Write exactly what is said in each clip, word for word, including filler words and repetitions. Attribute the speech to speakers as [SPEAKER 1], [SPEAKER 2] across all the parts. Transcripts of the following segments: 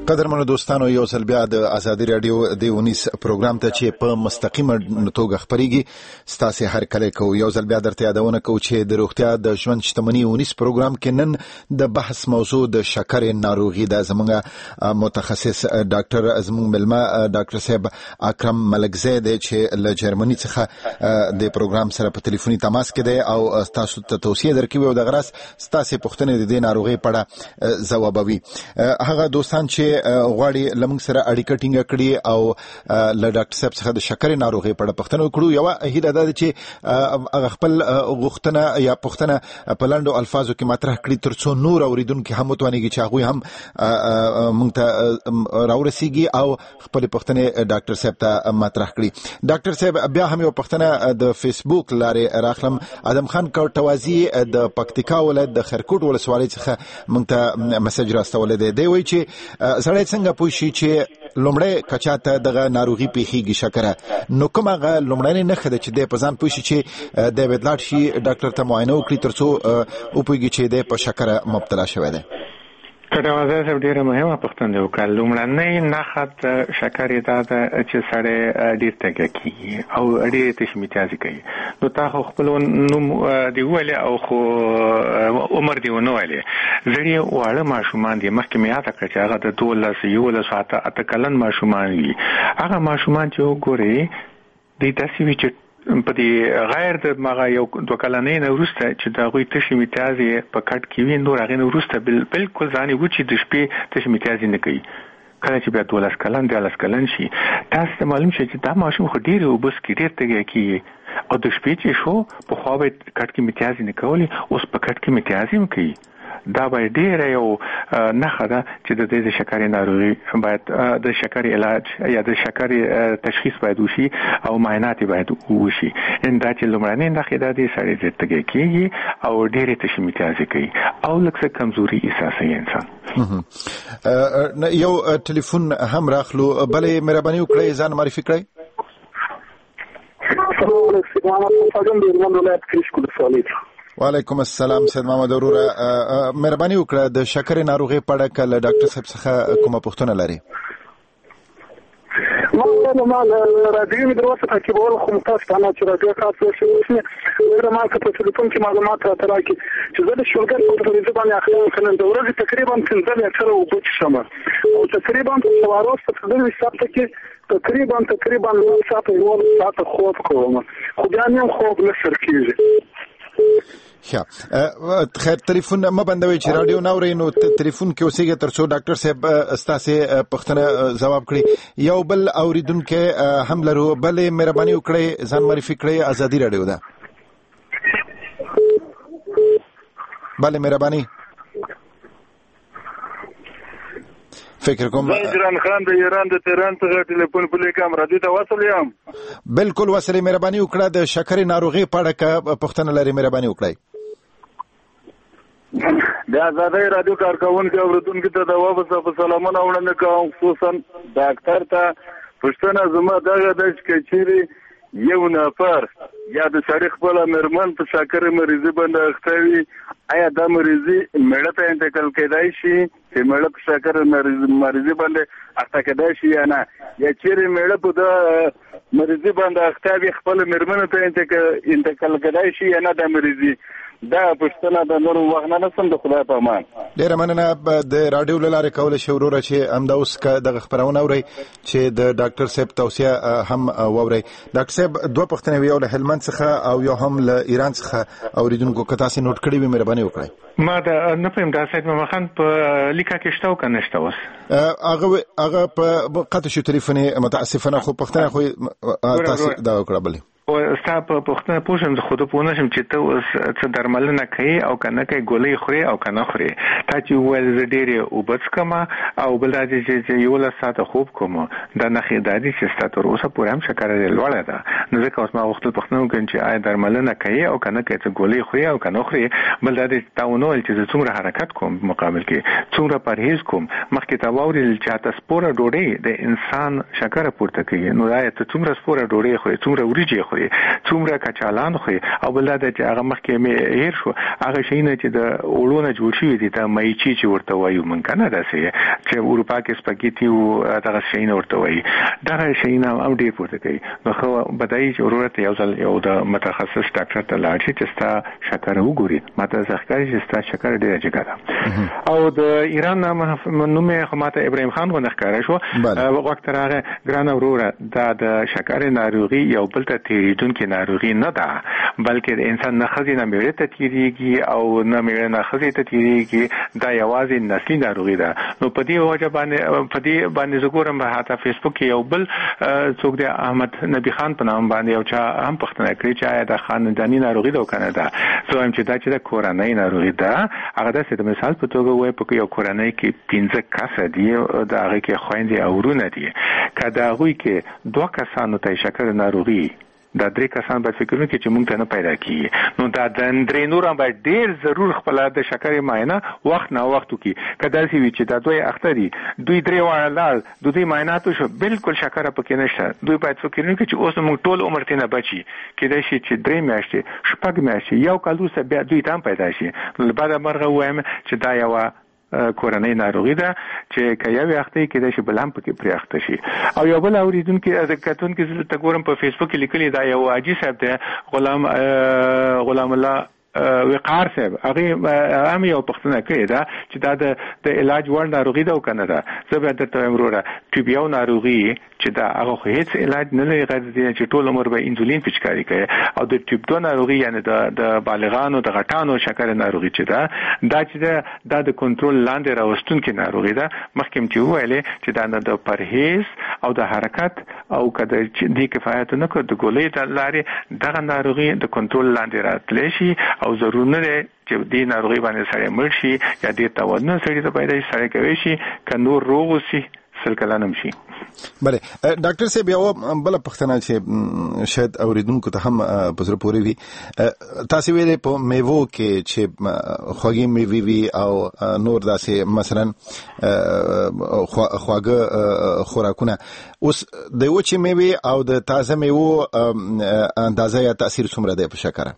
[SPEAKER 1] قدرمنو دوستانو یو ځل بیا د ازادي رادیو د ونیس پروګرام ته چې په مستقیمه توګه خپرېږي ستاسو هر کله کو یو ځل بیا درته یادونه کو چې د روغتیا د ژوند شتمنۍ ونیس پروګرام کې نن د بحث موضوع د شکرې ناروغي د زمونږ متخصص ډاکټر زمونږ ملما ډاکټر صاحب اکرم ملکزی دی چې له جرمني څخه د پروګرام سره په ټلیفوني تماس کې دی او تاسو ته توصیه درکوي او د غرس ستاسو پوښتنې د دې ناروغي په اړه ځوابوي. هغه دوستان چې غواړي لمنګ سره اړیکه ټینګه کړي او له ډاکټر صاحب څخه د شکرې ناروغي په اړه پوښتنه وکړو، یو هیله ده چې هغه خپل غوښتنه یا پوښتنه په لاندو الفاظو کې مطرح کړي ترڅو نور اوریدونکو هم متوانيږي چې هغه هم موږ ته راورسیږي او خپل پوښتنه ډاکټر صاحب ته مطرح کړي. ډاکټر صاحب بیا هم یو پوښتنه د فیسبوک لارې راخلم. ادم خان کوټوازی د پکتیکا ولایت د خرکوټ ولسوالۍ څخه موږ ته میسج راستولې دی. دی وایي چې سړی څنګه پوه شي چې لومړی کچا ته دغه ناروغي پیښیږي شکره، نو کوم هغه لومړنۍ نښه ده چې دی په ځان پوه شي چې دی باید لاړ شي ډاکټر ته معاینه وکړي ترڅو وپوهېږي چې دی په شکره مبتلا شوی دی؟
[SPEAKER 2] کډوازه صاحب ډیره مهمه پوښتنه وکړه. لومړنۍ نښه د شکرې دا ده چې سړی ډېر تږی کېږي او ډېرې تشمیتیازې کوي. نو تا خو خپل نوم دې وویلې او خو عمر دې ونه ویلې. زړې واړه ماشومان دي، مخکې مې یاده کړه چې هغه د دولس یولسو اته اته کلن ماشومان وي. هغه ماشومان چې وګورې دوی داسې وي چې په دې غیر د مغه یو دوه کلنې نه وروسته چې د هغوی تشې میتیازې په کټ کې وي، نور هغې نه وروسته بالکل ځان یې وچې د شپې تشې میتیازې نه کوي. کله چې بیا دولس کلن دیارلس کلن شي تاسو ته معلوم شي چې دا ماشوم خو ډېرې اوبه څښي، ډېر تږی کېږي او د شپې چې شو پخوا به یې کټ کې میتیازې نه کولې، اوس په کټ کې میتیازې هم کوي. دا به ډیره یو نښه ده چې د دې د شکرې ناروغي باید د شکرې علاج یا د شکرې تشخیص باید وشي او معاینات باید وشي. ان دا چې لومړنۍ نښې ده د سړی ډېر تږی کېږي او ډېرې تشې میتیازې کوي او لږ څه کمزوري احساسوي انسان.
[SPEAKER 1] یو ټلیفون هم راخلو، بلې مهرباني وکړئ ځان معرفي کړئ. وعلیکم السلام سید محمد وروره، مهرباني وکړه د شکرې ناروغي په اړه کله ډاکټر صاحب څخه کومه پوښتنه لري؟
[SPEAKER 3] ما ما راډیو مې دروازه تعقیبول خو تاسو ته نه چې راډیو کار څه شي ورته ما ته په ټلیفون کې معلومات راته راکړي چې زه د شوګر په ټلیفون باندې اخلم کنه د ورځې تقریبا پنځه لیټره اوبه څښم او تقریبا په سوارو څخه د حساب ته کې تقریبا تقریبا نو ساعت یو ساعت خوب کوم، خو بیا نه خوب نه سر کېږي.
[SPEAKER 1] ښه خیر، ټلیفون مه بندوئ چې راډیو نه اورئ، نو ټلیفون کې اوسېږئ تر څو ډاکټر صاحب ستاسې پوښتنه ځواب کړي. یو بل اورېدونکی هم لرو، بلې مهرباني وکړئ ځان معرفي کړئ. ازادي راډیو ده. بله مهرباني. فکر کوم
[SPEAKER 4] ایران خان د ایران د تهران څخه ټلیفون په لیکم راډیو ته وصل یم.
[SPEAKER 1] بالکل وصلې. مهرباني وکړه د شکرې ناروغي په اړه که پوښتنه لري مهرباني وکړئ.
[SPEAKER 4] د ازادۍ راډیو کارکوونکو اورېدونکو ته د واپس په سلامونه وړاندې کوم، خصوصا ډاکټر ته پوښتنه زما دغه ده چې چیرې یو نفر یا د سړي خپله مېرمن په شکرې مریضي باندې اخته وي، آیا دا مریضي میړه ته انتقال کېدای شي چې میړه په شکرې مریضي باندې اخته کېدای شي یا نه، یا چیرې میړه په دا مریضي باندې اخته وي خپله مېرمنو ته انتقال کېدای شي یا نه دا مریضي؟ دا پوښتنه د نورو وخت نه نسم د خدای په امان.
[SPEAKER 1] ډېره مننه. د راډیو له لارې کولی شئ وروره چې همدا اوس که دغه خپرونه اورئ چې د ډاکټر صاحب توصیه هم واورئ. ډاکټر صاحب دوه پوښتنې وي، یو له هلمند څخه او یو هم له ایران څخه اورېدونکو، که تاسې نوټ کړي وي مهرباني وکړئ.
[SPEAKER 2] ما دا نه پوهیم دا سید محمد خان په لیکه کې شته او که نشته؟ اوس
[SPEAKER 1] هغه هغه په قطع شو ټلیفون متاسفانه، خو پوښتنه خو تاسې دا وکړه. بلې
[SPEAKER 2] ستا په پوښتنه پوه شم، زه خو پوه نه شم چې ته اوس څه درملنه کوې او که نه کوې، ګولۍ خورې او که نه خورې. تا چې وویل زه ډېرې اوبه څښم او بل دا چې یولس ساعته خوب کوم، دا نښې دا دي چې ستا تر اوسه پورې هم شکره دې لوړه ده. نو ځکه اوس ما غوښتل پوښتنه وکړم چې آیا درملنه کوې او که نه کوې، څه ګولۍ خورې او که نه خورې. بل دا دی تا ونه ویل چې زه څومره حرکت کوم مقابل کې، څومره پرهیز کوم. مخکې تا واورېدل چې اته سپوره ډوډۍ د انسان شکره پورته کوي، نو آیا ته څومره سپوره ډوډۍ خورې، څومره وریجې خورې؟ خو څومره کچالان خو او بل دا چې هغه مخکې مې هیر شو هغه شینه چې د اورونه جوړ شوی دي ته مې چی چې ورته وایو مونږ کنه داسې چې اروپا کې سپاګیټي او دغه شینه ورته وایي دا شینه او ډیر پورته کوي نو خو بدایي ضرورت یو ځل یو د متخصص ډاکټر ته لاړ شي چې ستا شکر وګوري ماته ځکه چې ستا شکر ډیر جګه ده او د ایران نوم خو ماته ابراهیم خان غو نخکاره شو وخت راغی ګران وروره دا د شکر ناروغي یو بل ته تیریدونکو ناروغي نه ده بلکې د انسان نه خزي نه میړه ته تیریږي او نه میړه نه خزي ته تیریږي دا یوازې نسلي ناروغي ده نو په دې وجه باندې په دې باندې زګورم به حتی فیسبوک کې یو بل څوک د احمد نبی خان په نام باندې یو چا هم پښتنه کړی چې دا خاندانی ناروغي ده کنه دا زه هم چې دا چې د کورنۍ ناروغي ده هغه د مثال په توګه وای په یو کورنۍ کې پنځه کسه دي دا هغه کې خويندې او ورونه دي کله هغه کې دوه کسانو ته شکر ناروغي دا درې کسان به فکر وکړي چې مونږ ته نه پیدا کیږي نو دا د درې نور هم ډیر ضرور خپل د شکر معاینه وخت نه وخت کی کله چې وی چې دا دوی اختري دوی درې وړه لال دوی معاینات شو بالکل شکر پکې نشته دوی باید فکر وکړي چې اوس موږ ټول عمر ته نه بچي کله چې درې میاشتې شپږ میاشتې یو کال وسه بیا دوی تام پیدا شي نو بعد مرغه وایم چې دا یو کورنۍ ناروغي ده چې کایو وختي کې د شبلام پکې پریاخته شي او یو بل اوریدونکو د کتون کې ته ګورم په فیسبوک کې لیکلي دا یو حاجی صاحب ده غلام غلام الله وقار صاحب هغه هم یو پښتنه کوي دا چې دا د علاج وړ ناروغي ده او کنه دا زه به ته امروره ټیبیو ناروغي چې دا هغه هیڅ علاج نه لري غیر دې چې ټول عمر به انسولین پچکاری کوي او د ټیپ دو ناروغي یعنی د د بالغانو د غټانو شکر ناروغي چې دا دا چې دا د کنټرول لاندې راوستون کې ناروغي ده مخکې چې ویلې چې دا نه د پرهیز او د حرکت او کده چې د کفایت نه کړ د ګولې د لارې دغه ناروغي د کنټرول لاندې راتلی شي او ضرور نه دی چې دې ناروغي باندې سړی مړ شي یا دې توازن سړی ته پیدا شي سړی کوي شي که نور روغ شي سل کلانم شي
[SPEAKER 1] بله ډاکټر صاحب یو بل پښتنه چې شاید اوریدونکو ته هم په زړه پورې وي تاسو ویلې په میوو کې چې خوږی میوي وي او نور داسې مثلا خواږه خوراکونه اوس د وچې میوي او د تازه میوو اندازه یا تاثیر څومره دی په شکر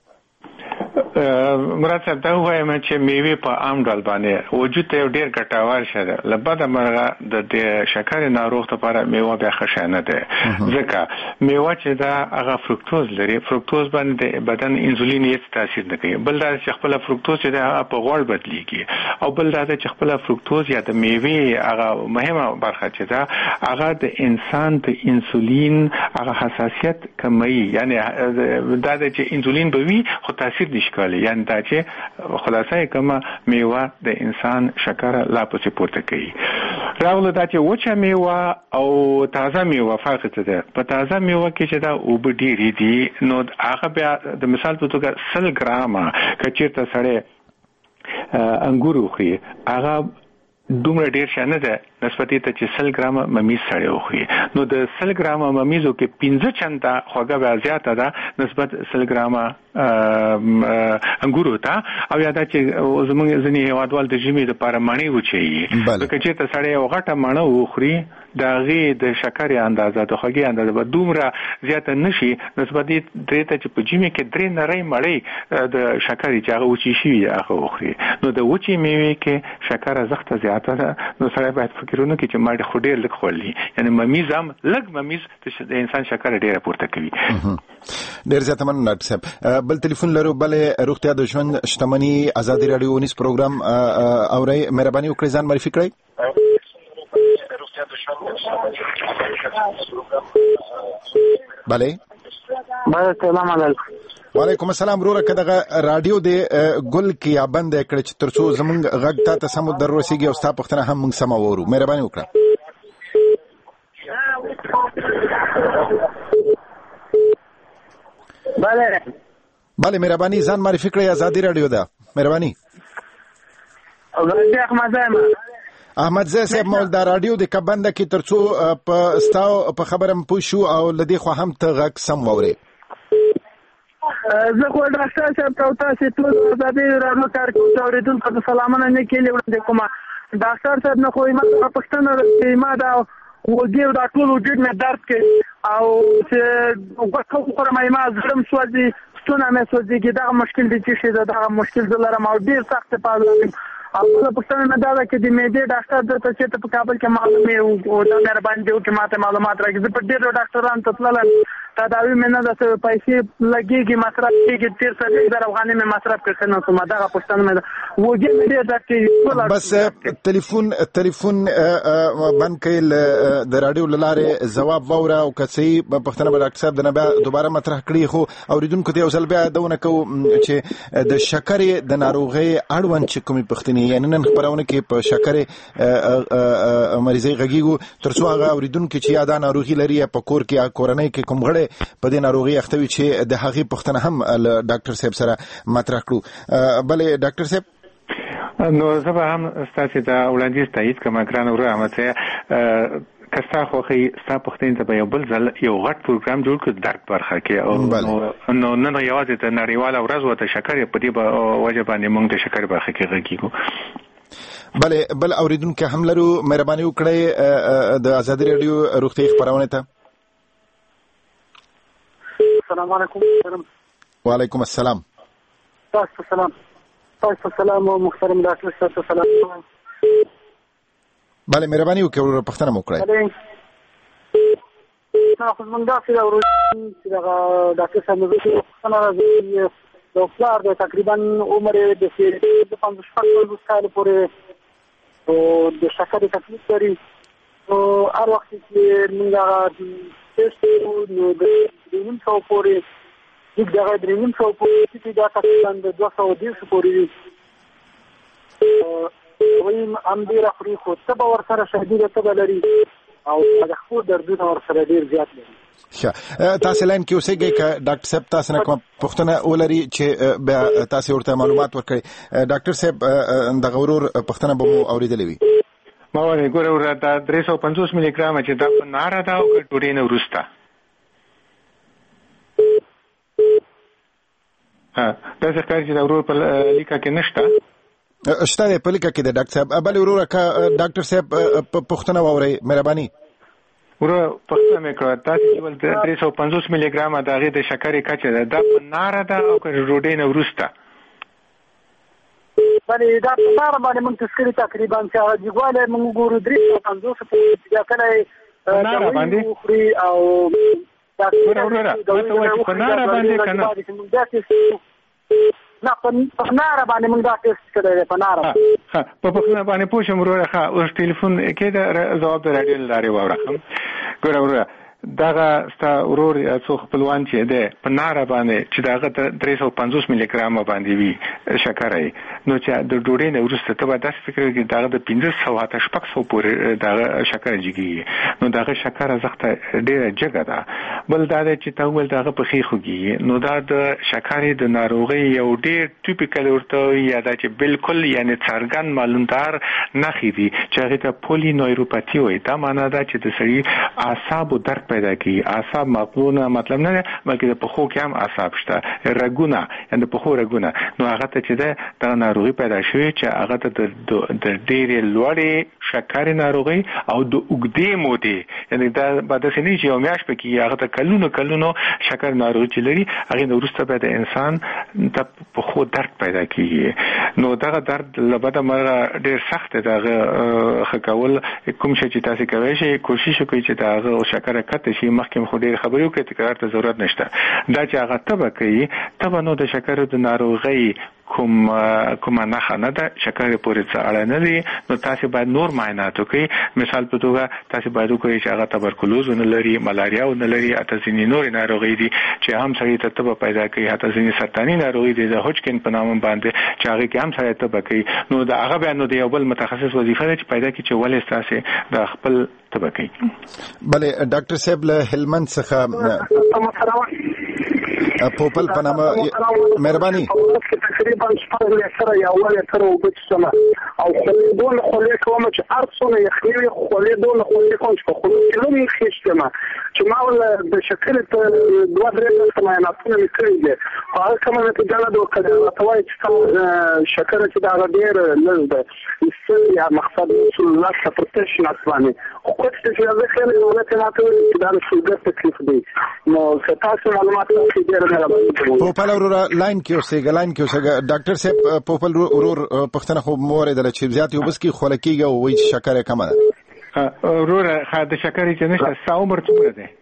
[SPEAKER 2] مراد صاحب دا وایم چې میوه په عام ډول باندې وجود ته ډیر ګټور شه لبد مرغه د شکر ناروغ لپاره میوه بیا ښه نه ده ځکه میوه چې دا هغه فرکتوز لري فرکتوز باندې بدن انسولین یې تاثیر نه کوي بل دا چې خپل فرکتوز چې دا په غوړ بدلیږي او بل دا چې خپل فرکتوز یا د میوه هغه مهمه برخه چې دا هغه د انسان د انسولین هغه حساسیت کموي یعنی دا چې انسولین به وي خو تاثیر نشي یعنی دا چې خلاصه کومه میوه د انسان شکر لا پسې پورته کوي راغله دا چې وچه میوه او تازه میوه فرق څه ده په تازه میوه کې چې دا اوب ډیری دي نو هغه بیا د مثال په توګه سل ګرامه کچیرته سره انګور خوري هغه دومره ډیر شنه ده نسبت ته چې سل ګرامه ممیز سره وخوري نو د سل ګرامه ممیزو کې پنځه چنده خوږه به زیاته ده نسبت سل ګرامه انګورو ته او یاده چې زموږ ځینې هیوادوال د ژمي لپاره مڼې وچوي لکه چې ته سړی یو غټه مڼه وخوري د هغې د شکر اندازه د خوږې اندازه به دومره زیاته نشي نسبت درې ته چې په ژمي کې درې نرۍ مڼې د شکر چې هغه وچې شوي هغه وخوري نو د وچې میوې کې شکر ارزښت زیاته ده نو سړی باید فکرونه کوي چې ما خو ډېر لږ خوړلي یعنی ممیز هم لږ ممیز د انسان شکر ډېره پورته کوي
[SPEAKER 1] ډېر زیاته مننه ډاکټر صاحب بل ټلیفون لرو بلې روغتیا د ژوند شتمني ازادي راډیو ونیس پروګرام اورئ مهرباني وکړئ ځان معرفي کړئ بله
[SPEAKER 3] بله سلام علیکم
[SPEAKER 1] وعلیکم السلام وروره که دغه راډیو د ګل کې یا بند کړه چې تر څو زمونږ غږ ته ته سمو در رسېږي او ستا پوښتنه هم موږ سمه واورو مهرباني وکړه
[SPEAKER 3] بله
[SPEAKER 1] بله مهرباني ځان معرفي کړئ ازادي راډیو ده مهرباني
[SPEAKER 3] احمد زایم
[SPEAKER 1] احمد زایم صاحب مول دا راډیو د کبنده کې تر څو په ستاو په خبرم پوه شو او لدی خو هم ته غږ سم واوري
[SPEAKER 3] زه خو ډاکټر صاحب ته تاسو ټول ازادي راډیو کار کوم اوریدونکو ته سلامونه نه کېږي وړاندې کوم ډاکټر صاحب نه خو ما پښتنه ما دا وګړي دا ټول وجود مې درد کوي او چې وګورم خورم ما زړم سوځي ستونه مې سوځي دا مشکل دي چې دا مشکل دلته ما ډیر سخت پاله او په پښتنه نه دا چې د میډیا ډاکټر درته چې په کابل کې معلومه او دا مهرباني دی چې ماته معلومات راکړي په ډیرو ډاکټرانو ته تلل تداوی مې نه د پیسې لګيږي مصرف کېږي تیر څه د افغاني مې مصرف کړنه نو ما دا پښتنه مې وګړي مې دا چې
[SPEAKER 1] بس ټلیفون ټلیفون باندې کله د رادیو لاره جواب ووره او کسي پښتنه ډاکټر صاحب د نه دوباره مطرح کړی خو اوریدونکو ته وسل بیا دونه کو چې د شکرې د ناروغي اړوند چې کومي پښتني یعنی نن خبرونه کې په شکرې مریضي غږیږي ترڅو هغه اوریدونکو چې یاده ناروغي لري په کور کې کورنۍ کې کوم غړي په دې ناروغي اختوي چې د هغې پښتنه هم ډاکټر صاحب سره مطرح کړو بلې ډاکټر صاحب
[SPEAKER 2] نو زه به هم ستاسو د وړاندیز تایید کوم ګران ورو امته کستا خوخي ستا پښتين ته یو بل ځل یو غټ پروګرام جوړ کړ درک برخه کې او نو نن یوازې د نړیواله ورځ وته شکر په دې وجه باندې موږ د شکر برخه کې غږیږو
[SPEAKER 1] بل بل اوریدونکو هم لرو مهرباني وکړئ د آزادي رادیو روغتي خبرونه ته
[SPEAKER 3] السلام علیکم
[SPEAKER 1] وعلیکم السلام
[SPEAKER 3] تاسو سلام تاسو سلام محترم ډاکټر صاحب سلام
[SPEAKER 1] بله مهرباني وکړئ پښتنه مو کړئ
[SPEAKER 3] نو خو موږ دا چې دا ډاکټر صاحب نو څنګه راځي د فلار د تقریبا عمر د پنځه شپږ کال پورې او د شکرې تکلیف لري او هر وخت چې موږ تاسو نو د نیم څو پورې د دغه د نیم څو پورې چې دا تقریبا د دوه سوه دیرش پورې ویم ام ډیر اخري خو تبه ورسره شدیده تبه لري او د خپل دردونه ورسره ډیر زیات لري
[SPEAKER 1] ښه تاسو لاین کې اوسېږئ که ډاکټر صاحب تاسو نه کوم پوښتنه ولري چې بیا تاسو ورته معلومات ورکړئ ډاکټر صاحب دغه ورور پوښتنه به مو اورېدلې وي
[SPEAKER 2] ما وایي ګوره ورته دا درې سوه پنځوس ملي ګرامه چې دا په ناره ده او که ډوډۍ نه وروسته داسې ښکاري چې دا ورور په لیکه کې نشته
[SPEAKER 1] شته دی په لیکه کې دی ډاکټر صاحب بلې وروره که ډاکټر صاحب پوښتنه واورئ مهرباني
[SPEAKER 2] وروره پوښتنه مې کړه تاسې چې ول درې سوه پنځوس ملي ګرامه د هغې د شکرې کچه ده دا په ناره ده او که ډوډۍ نه وروسته
[SPEAKER 3] بلې دا په ناره باندې موږ تذکرې تقریبا چې هغه جګوالی موږ ګورو درې سوه پنځوس پورې بیا کله
[SPEAKER 2] ناره باندې
[SPEAKER 3] وخوري او
[SPEAKER 2] وروره وروره ما ته وایي چې په ناره باندې که نه
[SPEAKER 3] نه په ناره باندې موږ دا ټیسټ کړی دی په ناره
[SPEAKER 2] ښه په پوښتنه باندې پوه شم وروره ښه اوس ټلیفون کې د ځواب د راډیو له لارې واورم ګوره وروره دغه ستا ورور څو خپلوان چې دی په ناره باندې چې دغه ته درې سوه پنځوس ملي ګرامه باندې وي شکره نو چې د ډوډۍ نه وروسته ته به داسې فکر وکړې دغه د پنځه سوه حتی شپږ سوه پورې دغه شکره جګېږي نو دغه شکره زخته ډېره جګه ده بل دا دی چې ته وویل دغه پښې خوږېږي نو دا د شکرې د ناروغۍ یو ډېر ټیپیکل ورته یا دا چې بالکل یعنی څرګند معلومدار نښې دي چې هغې ته پولي نویروپاتي وایي دا معنا ده چې د سړي اعصابو درد پیدا کی اعصاب مقبونه مطلب نه بلکې د پخو کې هم اعصاب شته رګونه یعنی د پخو رګونه نو هغه ته چې ده د ناروغي پیدا شوی چې هغه ته د ډېرې لوړې شکرې ناروغي او د اوږدې مودې یعنی دا به داسې نه چې یو میاشت پکې هغه ته کلونو کلونو شکر ناروغي چې لري هغې نه وروسته به د انسان ته پخو درد پیدا کیږي نو دغه درد له بده مرغه ډېر سخت دی د هغه ښه کول کوم شی چې تاسې کولی شئ کوشش وکړئ چې د هغه شکره کته شي مخکې خو ډېر خبرې وکړې تکرار ته ضرورت نشته دا چې هغه تبه کوي تبه نو د شکرې د ناروغۍ کوم کومه نښه نه ده شکرې پورې څه اړه نه دي نو تاسې باید نور معاینات وکړئ مثال په توګه تاسې باید وکړئ چې هغه تبرکلوز ونه لري ملاریا ونه لري حتی ځینې نورې ناروغۍ دي چې هم سړي ته تبه پیدا کوي حتی ځینې سرطاني ناروغۍ دي د هوجکن په نامه باندې چې هغې کې هم سړی تبه کوي نو د هغه بیا نو د یو بل متخصص وظیفه ده چې پیدا کړي چې ولې ستاسې د خپل تبه کوي
[SPEAKER 1] بلې ډاکټر صاحب له هلمند څخه پوپل په نامه مهرباني
[SPEAKER 3] تقریبا شپږ لیټره یا اووه لیټره اوبه څښمه او خولې دونه خولې کوم چې هر څومره یخني وي خولې دونه خولې کوم چې په خولو کې لومې خېشتمه چې ما ول د شکرې ته دوه درې ورځې معایناتونه مې کړي دي خو هغه کومه نتیجه نه ده ورکړې راته وایي چې شکره چې د هغه ډېر لږ ده مقصد یا مقصد رسول الله سپرتش نسوانی خو چې چې خلک ولته ماته چې دا شوګر تکلیف دی نو تاسو معلومات راکړئ ډیر نه راوړم
[SPEAKER 1] په پاله ورو لاین کې اوسېګ لاین کې اوسېګ ډاکټر صاحب په پاله ورو پښتنه خو مور د چې زیات یو بس کې خلکیږي او وایي چې شکر کم ده
[SPEAKER 2] ورور خا د شکر چې نشته ساو عمر څومره دی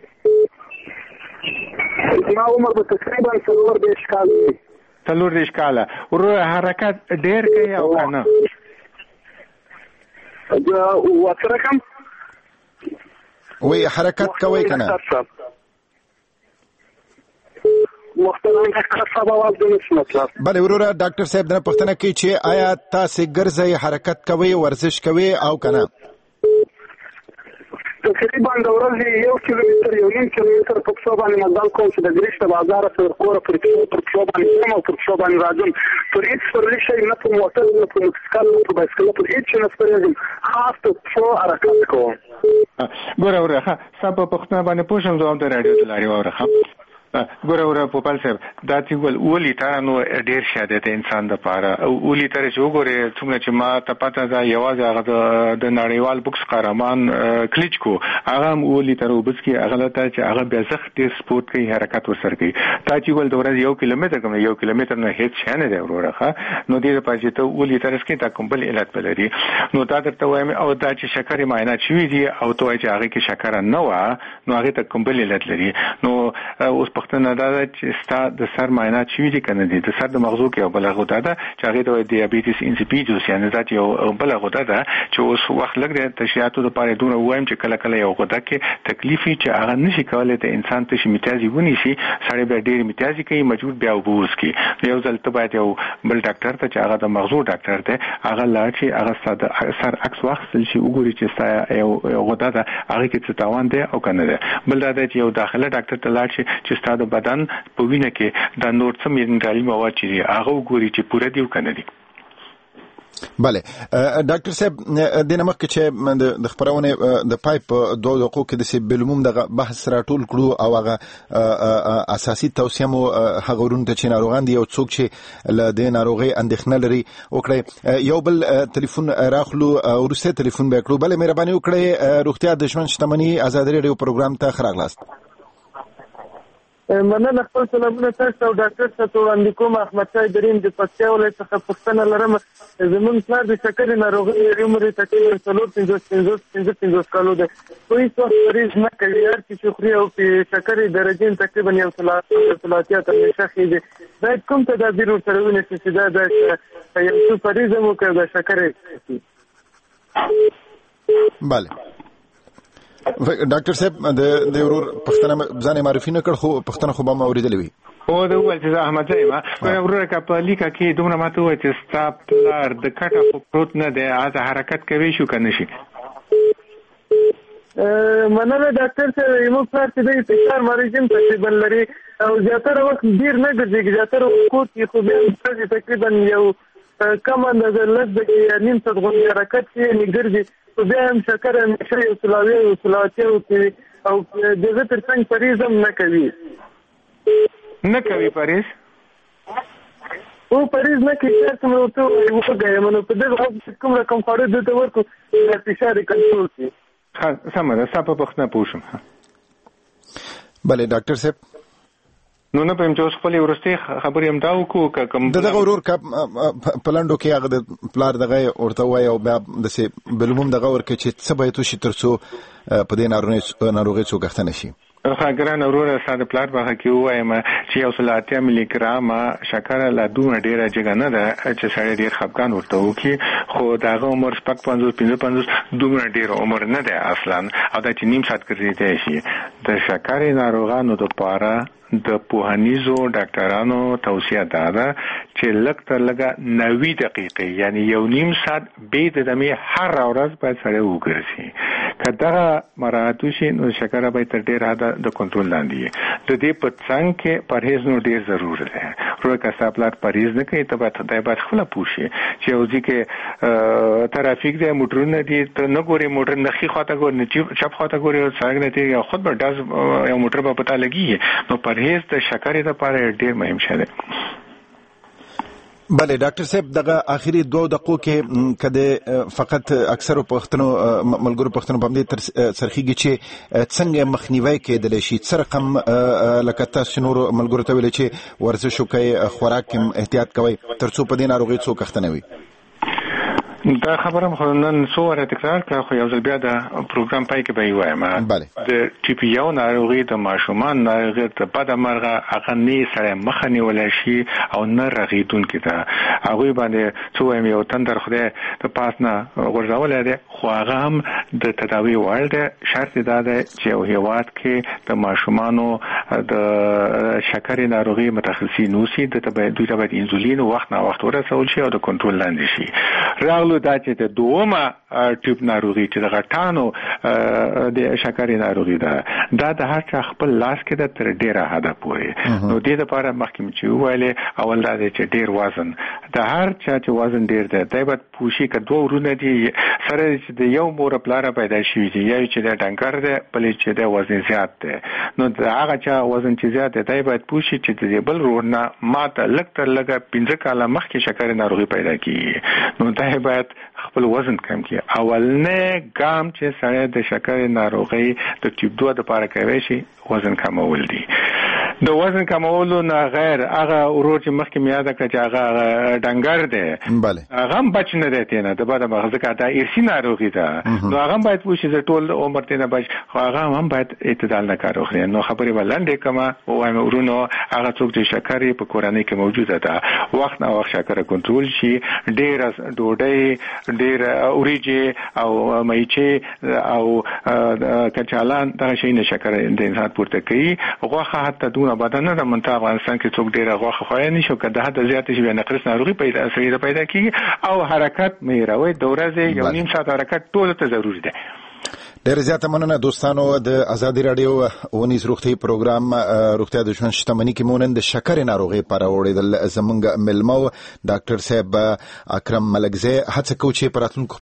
[SPEAKER 3] ما عمر به تقریبا څلور دیش کال دی
[SPEAKER 2] څلور دیش کال ورور حرکت ډیر کوي او کنه
[SPEAKER 3] دا وڅره کم
[SPEAKER 1] وی حرکت کوي کنه
[SPEAKER 3] مختلف خاصه واول د مطلب
[SPEAKER 1] بله وروره ډاکټر صاحب د پښتنه کې چې آیا تاسو ګرځي حرکت کوي ورزش کوي او کنه
[SPEAKER 3] تقریبا د ورځې یو کیلومتر یو نیم کیلومتر په څو باندې مزل کوم چې د ګریشت بازار سره کور پر څو باندې کوم او پر څو باندې راځم پر هیڅ پر شي نه په موټر نه په موټرسایکل نه په بایسکل پر هیڅ نه سپریږم خاص په څو حرکت کوم
[SPEAKER 2] ګوره ګوره ها سبا پښتنه باندې پوښتنه زوم د رادیو د لاري وره ګوره ګوره په پال صاحب دا چې ول ولي تا نو ډیر شاده ته انسان د پاره او ولي تر چې وګوره څومره چې ما ته پته ده یوازې هغه د نړیوال بوکس قهرمان کلیچکو هغه ولي تر وبس کې هغه ته چې هغه بیا زخت ډیر سپورت کوي حرکت ورسره کوي تا چې ول د ورځ یو کیلومتر کوم یو کیلومتر نه هیڅ شانه دی وروره نو دې په چې ته ولي تر اسکې تا کوم بل علت بلري نو تا درته وایم او دا چې شکر معاینه شوی دی او ته چې هغه کې شکر نه و نو هغه ته کوم بل علت لري نو اوس پښتنه دا چې ستا د سر معاینات شوي دي کنه دي د سر د مغزو کې یو بل غوډه ده چې هغه ته دیابیټس انسیپیډوس یعنی ذات یو بل غوډه ده چې اوس وخت لګ د تشریحاتو لپاره دونه وایم چې کله کله یو غوډه کې تکلیفي چې هغه نشي کولای ته انسان ته شي میتازي ونیسي سړی به ډیر میتازي کوي مجبور بیا وبوس کی یو ځل ته باید یو بل ډاکټر ته چې هغه د مغزو ډاکټر ته هغه لا چې هغه ساده سر عکس واخیستل شي وګوري چې ستا یو غوډه ده هغه کې څه تاوان دی او کنه ده بل دا چې یو داخله ډاکټر ته لاړ شي چې ستا د بدن په وینه کې د نور څه مینرالي مواد چې هغه وګوري چې پوره دی کنه دی
[SPEAKER 1] بله ډاکټر صاحب د نمک چې د خبرونه د پایپ دوه دقیقو کې د سیبلوم د بحث راټول کړو او هغه اساسي توصیه مو هغه ورونته چې ناروغان دي او څوک چې له د ناروغي اندېښنه لري وکړي یو بل ټلیفون راخلو ورسته ټلیفون به کړو بله مهرباني وکړئ روغتیا د ژوند شتمنۍ آزادي ریډیو پروګرام ته خراغلاست
[SPEAKER 5] مننه خپل سلامونه تاسو او ډاکټر ته وړاندې کوم احمد شاه دریم د پکتیا ولایت څخه پوښتنه لرم زموږ پلار د شکرې ناروغي لري عمر یې تقریبا څلور پنځوس پنځوس پنځه پنځوس کالو دی خو هېڅ وخت مریض نه کوي هر څه چې خوري او په شکرې درجې تقریبا یو سل اتیا تر نشه خېږي باید کوم تدابیر ورسره ونیسي چې دا د یو څه پریزم وکړي د شکرې
[SPEAKER 1] بله ډاکټر صاحب د د ورور پښتنه ځان معرفي نه کړ خو پښتنه خو به ما اوریدلې وي
[SPEAKER 2] او د ول چې احمد زایما ورور کا په لیکه کې دومره ماته وای چې ستا پلار د کټه خو پروت نه دی از حرکت کوي شو کنه شي
[SPEAKER 5] مننه ډاکټر صاحب یو پلار چې د فشار مریضم تقریبا لري او زیاتره وخت ډیر نه ګرځي زیاتره وخت کې خو به تقریبا یو کم اندازه لږ د نیم ساعت غوښتنه حرکت کې نه ګرځي خو بیا هم شکر همیشه یو سلاوي او سلاوتي کوي او دغه ترڅنګ پریز هم نه کوي
[SPEAKER 2] نه کوي پریز
[SPEAKER 5] او پریز نه کوي چې موږ ته وګورئ نو په دغه وخت کوم رقم خوري د ته ورکو د فشار کنټرول کی
[SPEAKER 2] ها سمه ده سپه پښتنه پوښم
[SPEAKER 1] بله ډاکټر صاحب
[SPEAKER 2] نو نه پېم چې اوس خپل ورستي خبرې هم دا وکړو کوم
[SPEAKER 1] دغه ورور کا پلانډو کې هغه د پلار دغه ورته وای او بیا د سي بلوم دغه ورکه چې څه به تو شي ترڅو په دې ناروغي ناروغي څو غختنه شي
[SPEAKER 2] خاګران وروره ساده پلار به کې وایم چې یو سل اتیا ملي ګرام شکر لا دوه ډیره جګه نه ده چې سړی ډیر خپګان ورته وکي خو داغه عمر شپږ پنځوس پنځه پنځوس دوه ډیر عمر نه ده اصلا او دا چې نیم ساعت ګرځي شي د شکر ناروغانو لپاره د پوهنیزو ډاکټرانو توصیه ده چې لږ تر لږه نوي دقیقې یعنی یو نیم ساعت به د دمه هر ورځ باید سره وګرځي کله مراعات شي نو شکر به تر ډیر حد د کنټرول لاندې د دې په څنګ کې پرهیز نو ډیر ضروري دی روکه سپلات پرهیز نه کوي ته به ته به خپل پوښي چې اوځي کې ترافیک د موټرونو دي ته نه ګوري موټر نه خي خواته ګوري نه چپ خواته ګوري او څنګه نه دی خود به داس یو موټر په پتا لګي نو پرهیز د شکر لپاره ډیر مهم شته
[SPEAKER 1] بله ډاکټر صاحب دغه اخیری دوه دقیقو کې کده فقط اکثر پښتنو ملګرو پښتنو په دې تر سرخیږي چې څنګه مخنیوي کېدل شي څه رقم لکه تاسو نور ملګرو ته ویل چې ورزش وکړئ خوراک کې احتیاط کوئ ترڅو په دې ناروغي څوک اخته نه وي.
[SPEAKER 2] دا خبره خو نن څو واره تکرار کړه خو یو ځل بیا د پروګرام پای کې به وایم د ټي پی یو ناروغي د ماشومان ناروغي د بد مرغه هغه نه سره مخ نیول شي او نه رغیدونکې ده هغه باندې څو وایم یو تندر خدای د پاس نه ورزول دی خو هغه هم د تداوی وړ دی شرط دا ده چې یو هیواد کې د ماشومانو د شکرې ناروغي متخصصین اوسي د دوی ته باید انسولین وخت نه وخت ورسول شي او د کنټرول لاندې شي. راغلو دا چې د دومه ټیپ ناروغي چې د غټانو د شکرې ناروغي ده دا د هر چا خپل لاس کې د تر ډیره حده پورې نو دې لپاره مخکې چې ویلې اول دا چې ډیر وزن د هر چا چې وزن ډیر ده دا به پوښي ک دوه ورونه دي سره چې د یو مور پلار پیدا شي چې یو چې د ډنګر ده بلې چې د وزن زیات ده نو دا هغه چا وزن چې زیات ده دا به پوښي چې د بل ورونه ماته لک تر لګه پنځه کاله مخکې شکرې ناروغي پیدا کیږي نو دا به خپل وزن کم کړي. اولنې ګام چې سره د شکرې ناروغي د ټیپ دوه د لپاره کوي شي وزن کمول دي. د وزن کمولو نه غیر هغه ورور چې مخکې مې یاد کړ چې هغه ډنګر دی
[SPEAKER 1] بله
[SPEAKER 2] هغه هم بچ نه دی تینه د بعد مغزه کا دا ارثي ناروغي ده نو هغه باید پوښي چې ټول عمر تینه بچ خو هغه هم باید اعتدال نه کار وکړي. نو خبرې ولندې کما وایم ورونو هغه څوک چې شکرې په کورنۍ کې موجوده ده وخت نه وخت شکر کنټرول شي ډېر ډوډۍ ډېر اوریجې او مېچې او کچالان دا شي نه شکر د انسان پورته کوي غوښه حتی دونه بدن نه د منطقه افغانستان کې څوک ډیره غوښه خوري نشو کده حد زیات شي نقرس ناروغي پیدا سوي پیدا کیږي او حرکت مې راوي د ورځې یو نیم ساعت حرکت ټول ته ضروري ده.
[SPEAKER 1] ډېر زیاته مننه دوستانو د ازادي رادیو ونیز روغتي پروګرام روغتیا د ژوند شتمنۍ کې مونږ د شکرې ناروغي پر اوریدل زمونږ ملمو ډاکټر صاحب اکرم ملکزی هڅه کوي چې پراتونکو